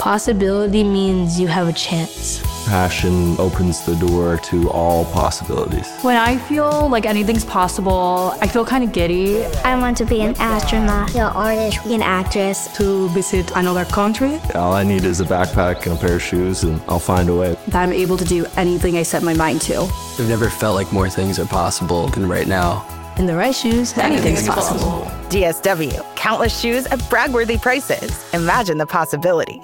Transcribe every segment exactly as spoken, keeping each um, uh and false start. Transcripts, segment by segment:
Possibility means you have a chance. Passion opens the door to all possibilities. When I feel like anything's possible, I feel kind of giddy. I want to be an astronaut, an artist, an actress. To visit another country. All I need is a backpack and a pair of shoes, and I'll find a way. That I'm able to do anything I set my mind to. I've never felt like more things are possible than right now. In the right shoes, anything's possible. D S W. Countless shoes at brag-worthy prices. Imagine the possibilities.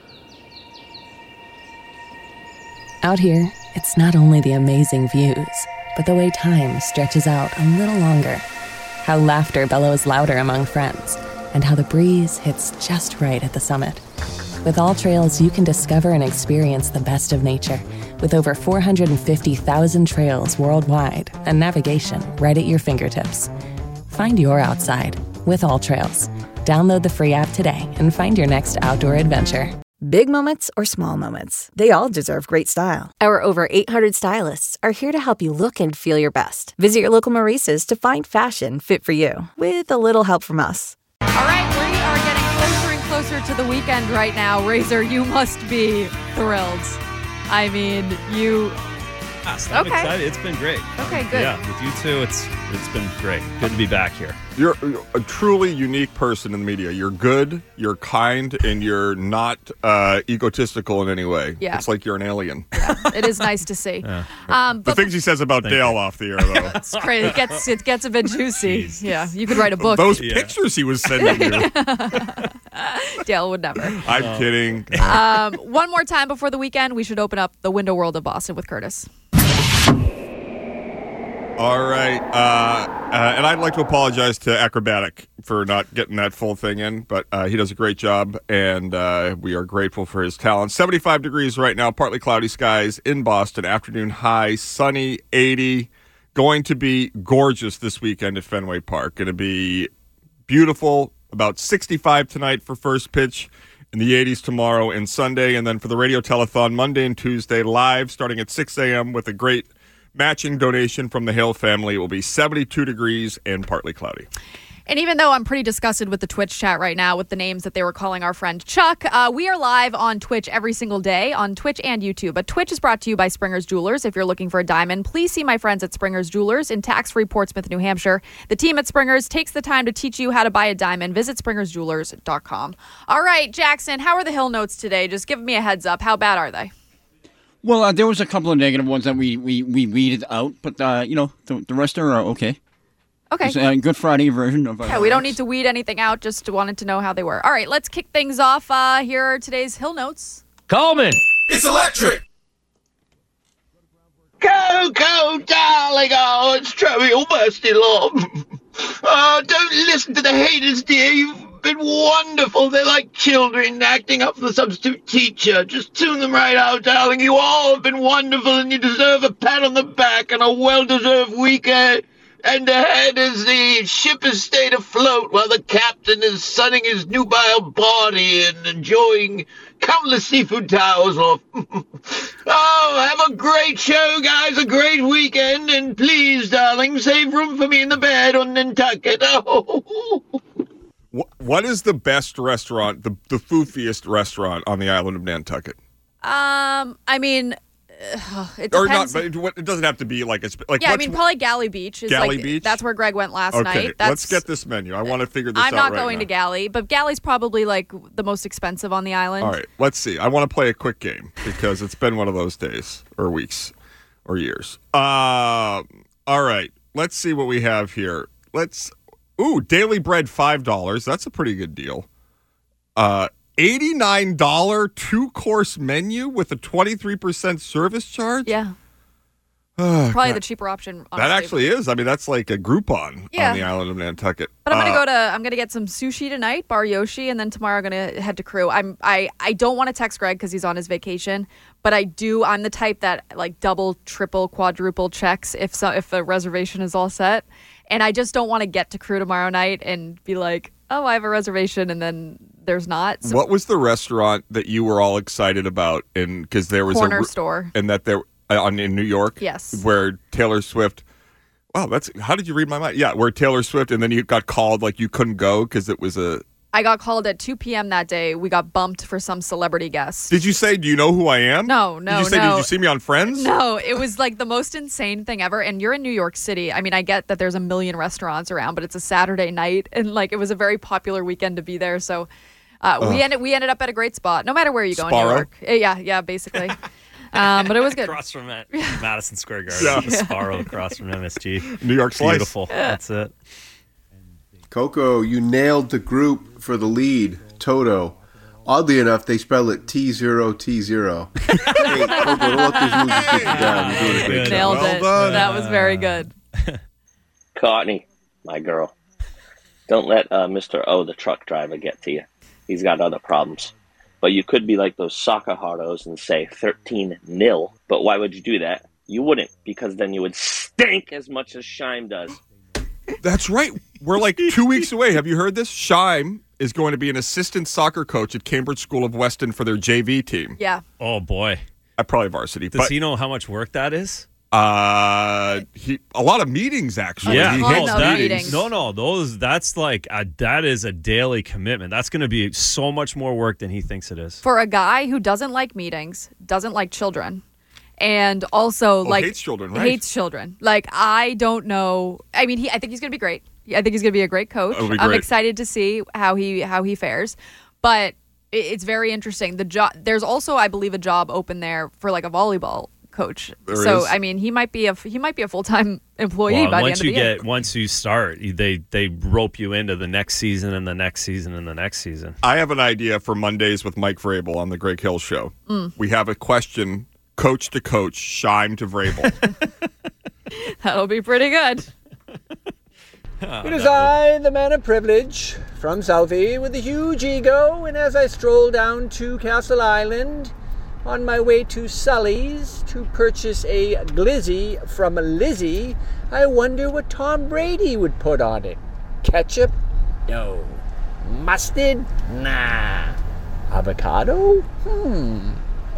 Out here, it's not only the amazing views, but the way time stretches out a little longer. How laughter bellows louder among friends, and how the breeze hits just right at the summit. With All Trails, you can discover and experience the best of nature with over four hundred fifty thousand trails worldwide and navigation right at your fingertips. Find your outside with All Trails. Download the free app today and find your next outdoor adventure. Big moments or small moments, they all deserve great style. Our over eight hundred stylists are here to help you look and feel your best. Visit your local Maurice's to find fashion fit for you, with a little help from us. All right, we are getting closer and closer to the weekend right now. Razor, you must be thrilled. I mean, you... Yes, I'm okay. excited. It's been great. Okay, good. Yeah, with you two, it's it's been great. Good to be back here. You're a truly unique person in the media. You're good, you're kind, and you're not uh, egotistical in any way. Yeah. It's like you're an alien. Yeah, it is nice to see. Yeah. Um, the but things he says about Thank Dale you. off the air, though. it's crazy. It gets, it gets a bit juicy. Jeez. Yeah, you could write a book. Those Yeah. pictures he was sending you. Dale would never. I'm Oh. kidding. Um, one more time before the weekend, we should open up the window world of Boston with Curtis. All right. Uh, uh, and I'd like to apologize to Acrobatic for not getting that full thing in, but uh, he does a great job, and uh, we are grateful for his talent. seventy-five degrees right now, partly cloudy skies in Boston, afternoon high, sunny, eighty. Going to be gorgeous this weekend at Fenway Park. Going to be beautiful, about sixty-five tonight for first pitch, in the eighties tomorrow and Sunday, and then for the radio telethon Monday and Tuesday, live starting at six a.m. with a great matching donation from the Hale family. It will be seventy-two degrees and partly cloudy. And even though I'm pretty disgusted with the Twitch chat right now with the names that they were calling our friend Chuck, uh, we are live on Twitch every single day on Twitch and YouTube. But Twitch is brought to you by Springer's Jewelers. If you're looking for a diamond, please see my friends at Springer's Jewelers in tax-free Portsmouth, New Hampshire. The team at Springer's takes the time to teach you how to buy a diamond. Visit springers jewelers dot com. All right, Jackson, how are the Hill notes today? Just give me a heads up. How bad are they? Well, uh, there was a couple of negative ones that we, we, we weeded out, but, uh, you know, the, the rest are uh, okay. Okay. It's a Good Friday version of... Uh, Yeah, we don't need to weed anything out, just wanted to know how they were. All right, let's kick things off. Uh, here are today's Hill notes. Coleman! It's electric! Go, go, darling, oh, it's trivial, busty love. Oh, don't listen to the haters, dear. You've been wonderful. They're like children acting up for the substitute teacher. Just tune them right out, darling. You all have been wonderful, and you deserve a pat on the back and a well-deserved weekend. And ahead as the ship has stayed afloat while the captain is sunning his nubile body and enjoying countless seafood towels off. Oh, have a great show, guys, a great weekend, and please, darling, save room for me in the bed on Nantucket. Oh. What is the best restaurant, the, the foofiest restaurant on the island of Nantucket? Um, I mean... Uh, it or depends. not, but it doesn't have to be like it's like. Yeah, I mean probably Galley Beach is Galley like Beach? that's where Greg went last okay, night. That's, let's get this menu. I want to figure this I'm out. not right going now. to Galley, but Galley's probably like the most expensive on the island. All right, let's see. I want to play a quick game because it's been one of those days or weeks or years. Uh, all right, let's see what we have here. Let's ooh, Daily Bread five dollars. That's a pretty good deal. Uh. eighty-nine dollars two-course menu with a twenty-three percent service charge? Yeah. Oh, Probably God. the cheaper option, honestly. That actually is. I mean, that's like a Groupon Yeah. on the island of Nantucket. But I'm Uh, gonna go to I'm gonna get some sushi tonight, Bar Yoshi, and then tomorrow I'm gonna head to Crew. I'm I I don't want to text Greg because he's on his vacation, but I do. I'm the type that like double, triple, quadruple checks if so if a reservation is all set, and I just don't want to get to Crew tomorrow night and be like, oh, I have a reservation, and then there's not. So what was the restaurant that you were all excited about? And because there was Corner a store, and that there on in New York, yes, where Taylor Swift. Wow, that's how did you read my mind? Yeah, where Taylor Swift, and then you got called like you couldn't go because it was a I got called at two p.m. that day. We got bumped for some celebrity guest. Did you say, do you know who I am? No, no, Did you say, no. did you see me on Friends? No, it was like the most insane thing ever. And you're in New York City. I mean, I get that there's a million restaurants around, but it's a Saturday night. And like, it was a very popular weekend to be there. So uh, we ended we ended up at a great spot, no matter where you go in New York. Yeah, yeah, basically. Um, but it was good. Across from it, Madison Square Garden. Yeah. The Sparrow across from M S G. New York Slice. Beautiful. Yeah. That's it. Coco, you nailed the group for the lead, Toto. Oddly enough, they spell it T zero T zero. Hey, Coco, don't let these losers get you down. You're doing a great job. Nailed Well it. done. That was very good. Courtney, my girl, don't let uh, Mister O, the truck driver, get to you. He's got other problems. But you could be like those soccer hardos and say thirteen nil. But why would you do that? You wouldn't, because then you would stink as much as Shime does. That's right. We're like two weeks away. Have you heard this? Shime is going to be an assistant soccer coach at Cambridge School of Weston for their J V team. Yeah. Oh, boy. At probably varsity. Does but, he know how much work that is? Uh, he a lot of meetings, actually. Yeah. He Tons hates of that, meetings. No, no. Those, that's like, a, that is a daily commitment. That's going to be so much more work than he thinks it is. For a guy who doesn't like meetings, doesn't like children, and also Oh, like hates children, right? hates children. Like, I don't know. I mean, he. I think he's going to be great. I think he's going to be a great coach. It'll be I'm great. excited to see how he how he fares. But it, it's very interesting. The job. There's also, I believe, a job open there for like a volleyball coach. There so is. I mean, he might be a he might be a full time employee Well, by the once end you of the year. get once you start, they they rope you into the next season and the next season and the next season. I have an idea for Mondays with Mike Vrabel on the Greg Hill Show. Mm. We have a question, coach to coach, Shime to Vrabel. That'll be pretty good. It is I, the man of privilege, from Southie, with a huge ego, and as I stroll down to Castle Island, on my way to Sully's to purchase a glizzy from Lizzie, I wonder what Tom Brady would put on it. Ketchup? No. Mustard? Nah. Avocado? Hmm.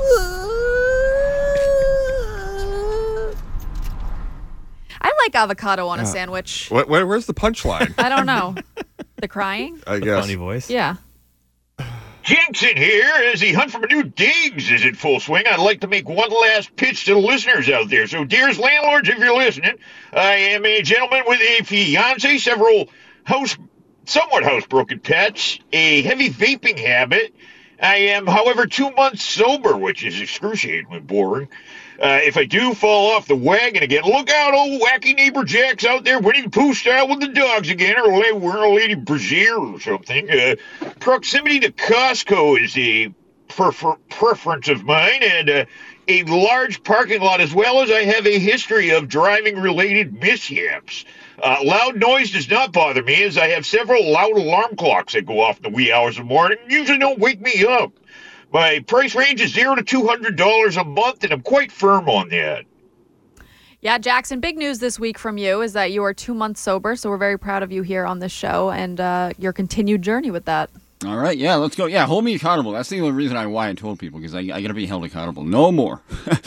I like avocado on a sandwich. What, where, where's the punchline? I don't know. The crying? I guess. Funny voice. Yeah. Jensen here. As the hunt for a new digs is in full swing, I'd like to make one last pitch to the listeners out there. So, dearest landlords, if you're listening, I am a gentleman with a fiance, several house, somewhat housebroken pets, a heavy vaping habit. I am, however, two months sober, which is excruciatingly boring. Uh, if I do fall off the wagon again, look out, old wacky neighbor Jack's out there Winnie the Pooh style with the dogs again, or wearing a lady brassiere or something. Uh, proximity to Costco is a prefer- preference of mine, and uh, a large parking lot, as well as I have a history of driving-related mishaps. Uh, loud noise does not bother me, as I have several loud alarm clocks that go off in the wee hours of the morning and usually don't wake me up. My price range is zero to two hundred dollars a month, and I'm quite firm on that. Yeah, Jackson, big news this week from you is that you are two months sober, so we're very proud of you here on this show and uh, your continued journey with that. All right, yeah, let's go. Yeah, hold me accountable. That's the only reason I why I told people, because I, I got to be held accountable. No more.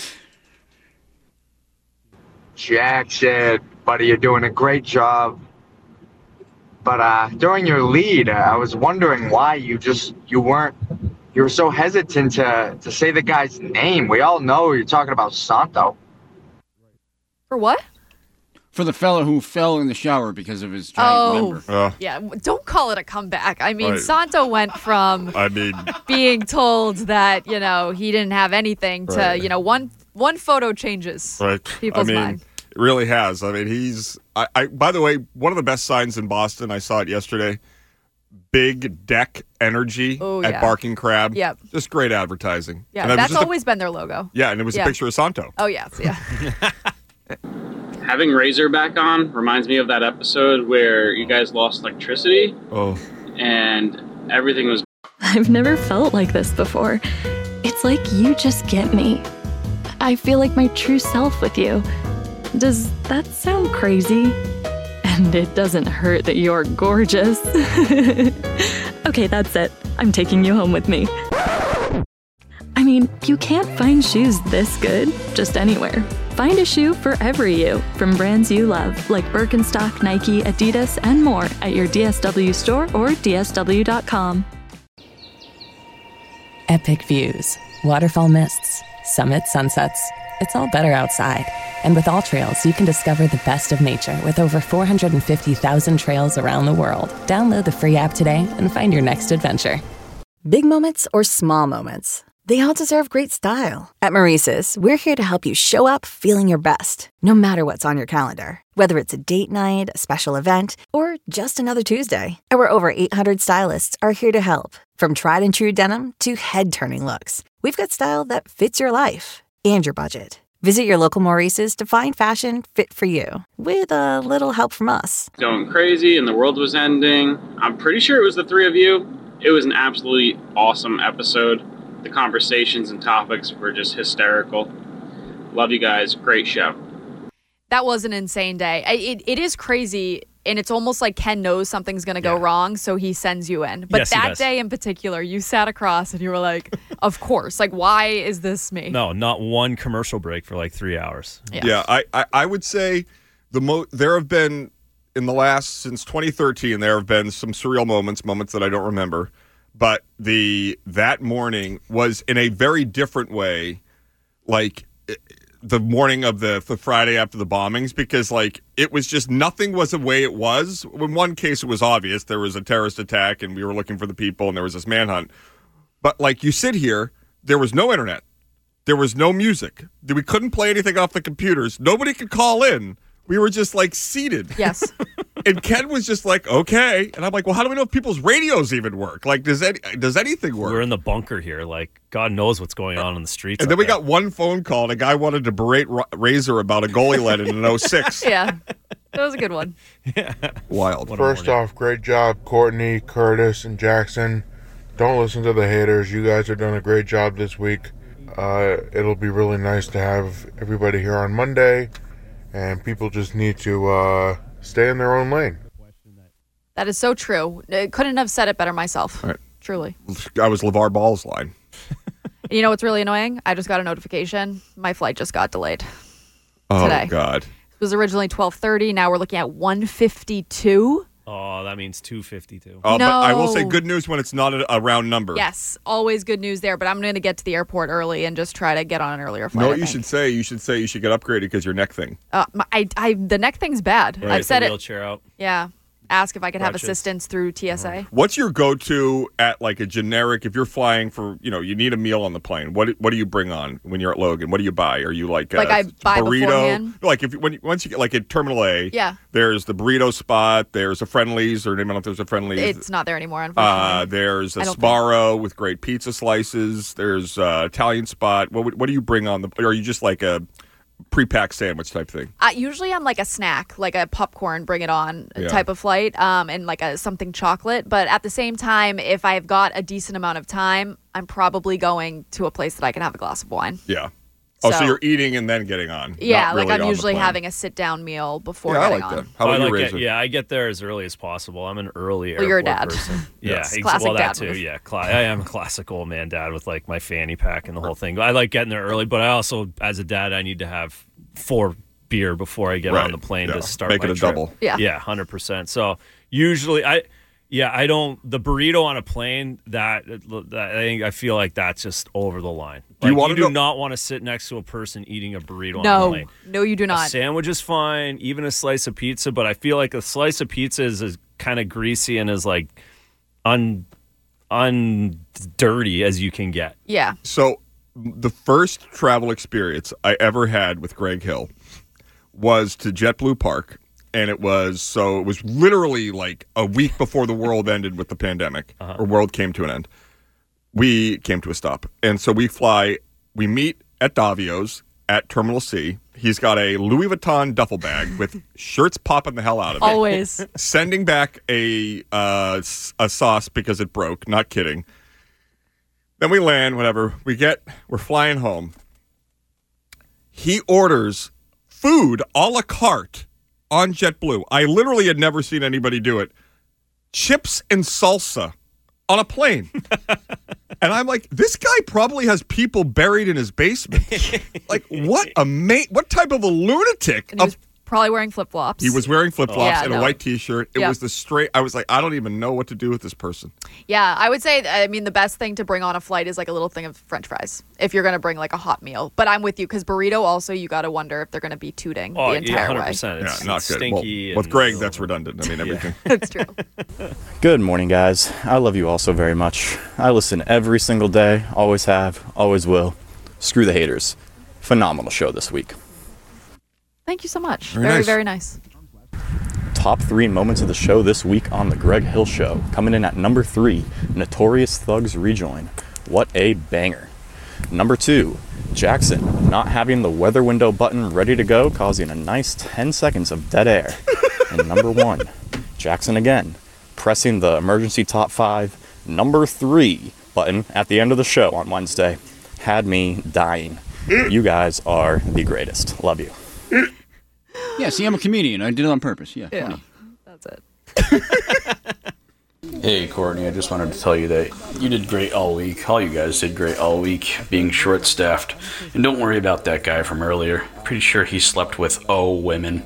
Jack said, buddy, you're doing a great job. But uh, during your lead, uh, I was wondering why you just, you weren't, you were so hesitant to, to say the guy's name. We all know you're talking about Santo. For what? For the fellow who fell in the shower because of his giant Oh, member. Uh, yeah. Don't call it a comeback. I mean, Right. Santo went from I mean, being told that, you know, he didn't have anything to, Right. you know, one one photo changes right. people's I mean, mind. it really has. I mean, he's. I, I. By the way, one of the best signs in Boston. I saw it yesterday. Big deck energy Oh, at yeah. Barking Crab. Yep. Just great advertising. Yeah, And it was that's just a- always been their logo. yeah, and it was Yeah. a picture of Santo. Oh, yes, yeah. Having Razor back on reminds me of that episode where you guys lost electricity Oh. and everything was. I've never felt like this before. It's like you just get me. I feel like my true self with you. Does that sound crazy? And it doesn't hurt that you're gorgeous. Okay, that's it. I'm taking you home with me. I mean, you can't find shoes this good just anywhere. Find a shoe for every you from brands you love, like Birkenstock, Nike, Adidas, and more at your D S W store or D S W dot com. Epic views, waterfall mists, summit sunsets. It's all better outside. And with All Trails, you can discover the best of nature with over four hundred fifty thousand trails around the world. Download the free app today and find your next adventure. Big moments or small moments, they all deserve great style. At Maurice's, we're here to help you show up feeling your best, no matter what's on your calendar. Whether it's a date night, a special event, or just another Tuesday, our over eight hundred stylists are here to help. From tried and true denim to head-turning looks, we've got style that fits your life and your budget. Visit your local Maurice's to find fashion fit for you, with a little help from us. Going crazy and the world was ending. I'm pretty sure it was the three of you. It was an absolutely awesome episode. The conversations and topics were just hysterical. Love you guys. Great show. That was an insane day. I- It, it is crazy, and it's almost like Ken knows something's going to go wrong, so he sends you in. But Yes, he that does. day in particular, you sat across and you were like, of course. Like, why is this me? No, not one commercial break for like three hours. Yeah, Yeah, I, I, I would say the mo- there have been, in the last, since twenty thirteen, there have been some surreal moments, moments that I don't remember. But the that morning was in a very different way, like it, the morning of the, the Friday after the bombings, because like it was just nothing was the way it was. In one case, it was obvious there was a terrorist attack and we were looking for the people and there was this manhunt. But like you sit here, there was no internet, there was no music, we couldn't play anything off the computers, nobody could call in. We were just like seated. Yes. And Ken was just like, okay. And I'm like, well, how do we know if people's radios even work? Like, does any, does anything work? We're in the bunker here. Like, God knows what's going on in the streets. And then up we there. got one phone call, and a guy wanted to berate Ra- Razor about a goal he let in an oh six. Yeah, that was a good one. Wild. First off, great job, Courtney, Curtis, and Jackson. Don't listen to the haters. You guys have done a great job this week. Uh, it'll be really nice to have everybody here on Monday, and people just need to uh, stay in their own lane. That is so true. I couldn't have said it better myself. All right. Truly. I was LeVar Ball's line. You know what's really annoying? I just got a notification. My flight just got delayed Oh, today. God. It was originally twelve thirty. Now we're looking at one fifty-two. Oh, that means two fifty-two. Oh, No. But I will say good news when it's not a, a round number. Yes, always good news there. But I'm going to get to the airport early and just try to get on an earlier You flight. know I what you think. should say? You should say you should get upgraded because your neck thing. Uh, my, I, I, the neck thing's bad. Right, I've said the it. wheelchair out. Yeah. Ask if I could have Crutches. assistance through T S A. What's your go-to at like a generic, if you're flying for, you know, you need a meal on the plane, what what do you bring on when you're at Logan? What do you buy? Are you like, Like a I buy burrito? beforehand? Like if when you- once you get like at Terminal A, Yeah. there's the burrito spot, there's a Friendlies, or I don't know if there's a Friendlies. It's not there anymore, unfortunately. Uh, there's a I don't Sbarro with great pizza slices. There's uh, Italian spot. What would- what do you bring on the? Or are you just like a pre-packed sandwich type thing? Uh, usually I'm like a snack, like a popcorn, bring it on Yeah. type of flight, um, and like a something chocolate. But at the same time, if I've got a decent amount of time, I'm probably going to a place that I can have a glass of wine. Yeah. Oh, so, So- you're eating and then getting on. Yeah, not like really I'm on the usually plane. having a sit down meal before Yeah, I getting like on. that. How about I you, like Razor? it, yeah, I get there as early as possible. I'm an early Well, you're a airport dad. person. Yeah, Yes. ex- Classic well, that dad too. move. Yeah, cla- I am a classic old man dad with like my fanny pack and the whole thing. I like getting there early, but I also, as a dad, I need to have four beer before I get Right. on the plane Yeah. to start Make my it a trip. double. Yeah. yeah, hundred percent. So usually, I. Yeah, I don't. The burrito on a plane, that, that I think I feel like that's just over the line. Do you Like, wanna you do know- not want to sit next to a person eating a burrito on a No, plane. no, you do A not. sandwich is fine, even a slice of pizza, but I feel like a slice of pizza is, is kind of greasy and is like un undirty as you can get. Yeah. So the first travel experience I ever had with Greg Hill was to JetBlue Park. And it was, so it was literally like a week before the world ended with the pandemic, Uh-huh. or world came to an end. We came to a stop. And so we fly, we meet at Davio's at Terminal C. He's got a Louis Vuitton duffel bag with shirts popping the hell out of it. Always. Sending back a, uh, s- a sauce because it broke, not kidding. Then we land, whatever. We get, we're flying home. He orders food a la carte on JetBlue. I literally had never seen anybody do it. Chips and salsa on a plane. And I'm like, this guy probably has people buried in his basement. Like, what a ma- what type of a lunatic? And he was probably wearing flip-flops. He was wearing flip-flops Yeah, and no. a white T-shirt. It Yep. was the straight. I was like, I don't even know what to do with this person. Yeah, I would say, I mean, the best thing to bring on a flight is like a little thing of French fries if you're going to bring like a hot meal. But I'm with you because burrito also, you got to wonder if they're going to be tooting Oh, the entire yeah, one hundred way. percent. It's, yeah, not it's good. stinky. Well, with and- Greg, that's redundant. I mean, everything. That's true. Good morning, guys. I love you all so very much. I listen every single day, always have, always will. Screw the haters. Phenomenal show this week. Thank you so much. Very Very, nice. very nice. Top three moments of the show this week on The Greg Hill Show. Coming in at number three, Notorious Thugs Rejoin. What a banger. Number two, Jackson not having the weather window button ready to go, causing a nice ten seconds of dead air. And number one, Jackson again, pressing the emergency top five, number three button at the end of the show on Wednesday. Had me dying. You guys are the greatest. Love you. Yeah, see, I'm a comedian. I did it on purpose. Yeah. Yeah, funny. that's it. Hey, Courtney, I just wanted to tell you that you did great all week. All you guys did great all week, being short-staffed. And don't worry about that guy from earlier. Pretty sure he slept with oh women.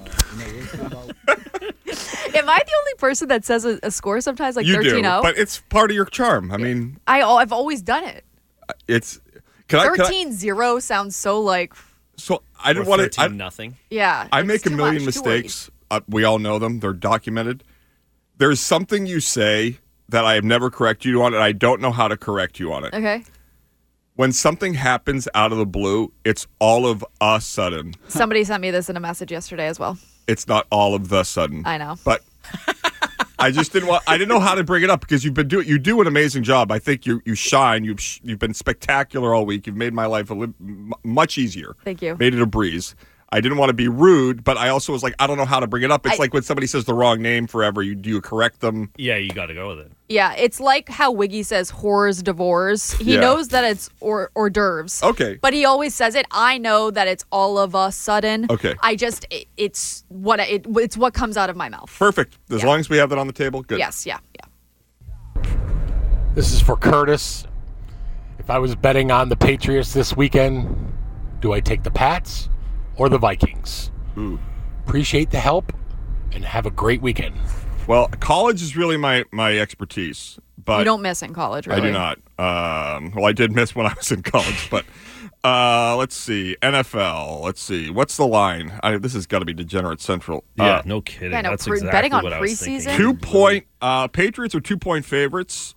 Am I the only person that says a, a score sometimes, like You do, thirteen oh? but it's part of your charm. I mean, I, I've always done it. it's. Can I? Can I thirteen zero sounds so like, so I didn't Or want to. thirteen nothing. yeah. I it's make a too million much, too wordy. mistakes. Uh, we all know them. They're documented. There's something you say that I have never corrected you on, and I don't know how to correct you on it. Okay. When something happens out of the blue, it's all of a sudden. Somebody sent me this in a message yesterday as well. It's not all of the sudden. I know. But I just didn't want. I didn't know how to bring it up because you've been doing. You do an amazing job. I think you you shine. You've sh- you've been spectacular all week. You've made my life a li- m- much easier. Thank you. Made it a breeze. I didn't want to be rude, but I also was like, I don't know how to bring it up. It's I- like when somebody says the wrong name forever. You do you correct them? Yeah, you got to go with it. Yeah, it's like how Wiggy says whores divorce. He Yeah. knows that it's hors, hors d'oeuvres. Okay. But he always says it. I know that it's all of a sudden. Okay. I just, it, it's what I- it, it's what comes out of my mouth. Perfect. As long as we have that on the table, good. Yes, yeah, yeah. This is for Curtis. If I was betting on the Patriots this weekend, do I take the Pats or the Vikings? Ooh. Appreciate the help and have a great weekend. Well, college is really my my expertise, but you don't miss in college, really. I do not. Um, well, I did miss when I was in college, but uh, let's see. N F L. Let's see. What's the line? I, this has got to be Degenerate Central. Yeah, Uh, no kidding. Yeah, no, That's pre- exactly betting on what I was thinking. preseason? Two point. Uh, Patriots are two point favorites.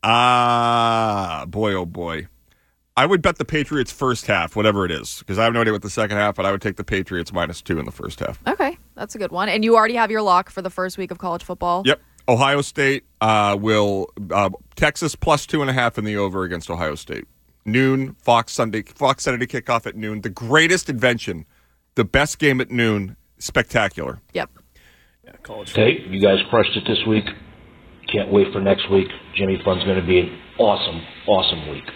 Ah, boy, oh boy. I would bet the Patriots first half, whatever it is, because I have no idea what the second half, but I would take the Patriots minus two in the first half. Okay, that's a good one. And you already have your lock for the first week of college football. Yep. Ohio State uh, will uh, Texas plus two and a half in the over against Ohio State. Noon, Fox Sunday, Fox Saturday kickoff at noon. The greatest invention, the best game at noon, spectacular. Yep. Yeah, college Hey, you guys crushed it this week. Can't wait for next week. Jimmy Fun's going to be an awesome, awesome week.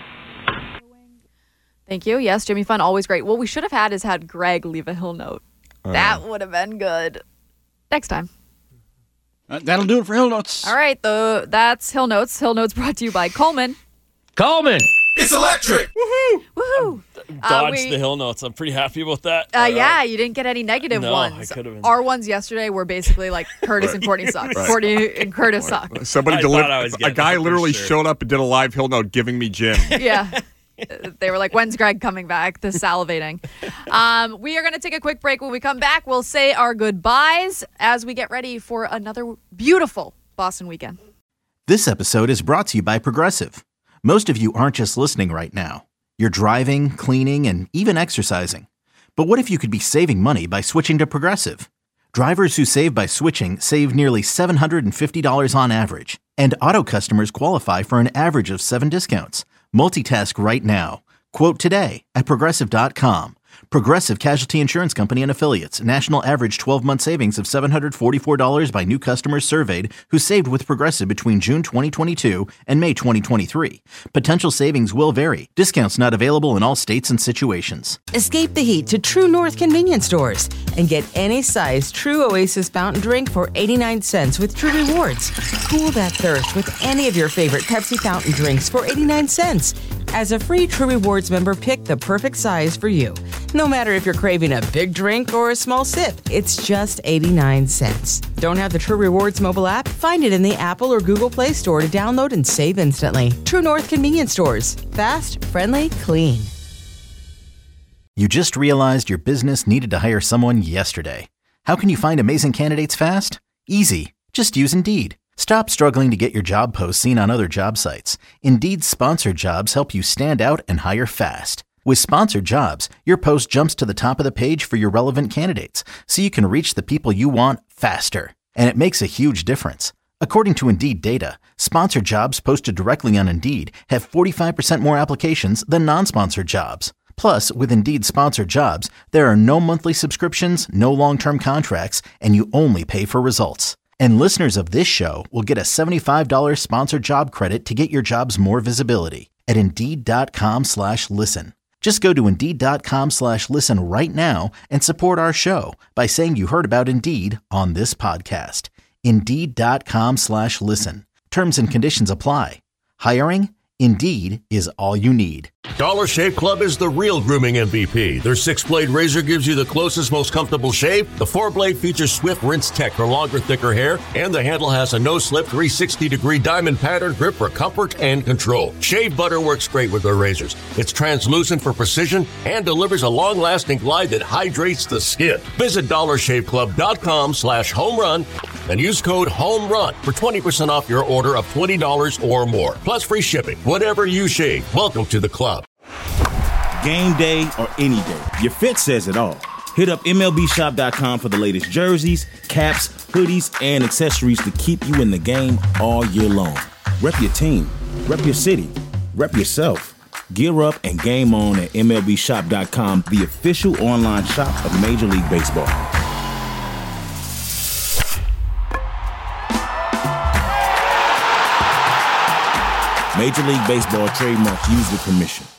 Thank you. Yes, Jimmy Fun, always great. What we should have had is had Greg leave a Hill note. Uh, That would have been good. Next time. Uh, that'll do it for Hill Notes. All right, the that's Hill Notes. Hill Notes brought to you by Coleman. Coleman! It's electric! Woohoo! Woohoo! Uh, Dodged we- the Hill Notes. I'm pretty happy about that. Uh, yeah, you didn't get any negative No, ones. I could've been- Our ones yesterday were basically like Curtis and Courtney suck. Right. Courtney and Curtis suck. Somebody I delivered. thought I was A getting guy it for literally sure. showed up and did a live Hill note giving me Jim. Yeah. They were like, when's Greg coming back? The salivating. Um, we are going to take a quick break. When we come back, we'll say our goodbyes as we get ready for another beautiful Boston weekend. This episode is brought to you by Progressive. Most of you aren't just listening right now. You're driving, cleaning, and even exercising. But what if you could be saving money by switching to Progressive? Drivers who save by switching save nearly seven hundred fifty dollars on average. And auto customers qualify for an average of seven discounts. Multitask right now. Quote today at Progressive dot com. Progressive Casualty Insurance Company and Affiliates. National average twelve-month savings of seven hundred forty-four dollars by new customers surveyed who saved with Progressive between June twenty twenty-two and May twenty twenty-three. Potential savings will vary. Discounts not available in all states and situations. Escape the heat to True North convenience stores and get any size True Oasis fountain drink for eighty-nine cents with True Rewards. Cool that thirst with any of your favorite Pepsi fountain drinks for eighty-nine cents. As a free True Rewards member, pick the perfect size for you. No matter if you're craving a big drink or a small sip, it's just eighty-nine cents. Don't have the True Rewards mobile app? Find it in the Apple or Google Play Store to download and save instantly. True North convenience stores. Fast, friendly, clean. You just realized your business needed to hire someone yesterday. How can you find amazing candidates fast? Easy. Just use Indeed. Stop struggling to get your job posts seen on other job sites. Indeed's sponsored jobs help you stand out and hire fast. With sponsored jobs, your post jumps to the top of the page for your relevant candidates, so you can reach the people you want faster. And it makes a huge difference. According to Indeed data, sponsored jobs posted directly on Indeed have forty-five percent more applications than non-sponsored jobs. Plus, with Indeed sponsored jobs, there are no monthly subscriptions, no long-term contracts, and you only pay for results. And listeners of this show will get a seventy-five dollars sponsored job credit to get your jobs more visibility at Indeed.com slash listen. Just go to Indeed.com slash listen right now and support our show by saying you heard about Indeed on this podcast. Indeed.com slash listen. Terms and conditions apply. Hiring? Indeed is all you need. Dollar Shave Club is the real grooming M V P. Their six-blade razor gives you the closest, most comfortable shave. The four-blade features swift rinse tech for longer, thicker hair. And the handle has a no-slip three hundred sixty degree diamond pattern grip for comfort and control. Shave butter works great with their razors. It's translucent for precision and delivers a long-lasting glide that hydrates the skin. Visit dollarshaveclub.com slash home run and use code HOMERUN for twenty percent off your order of twenty dollars or more. Plus free shipping. Whatever you shave, welcome to the club. Game day or any day, your fit says it all. Hit up M L B shop dot com for the latest jerseys, caps, hoodies, and accessories to keep you in the game all year long. Rep your team, rep your city, rep yourself. Gear up and game on at M L B shop dot com, the official online shop of Major League Baseball. Major League Baseball trademark used with permission.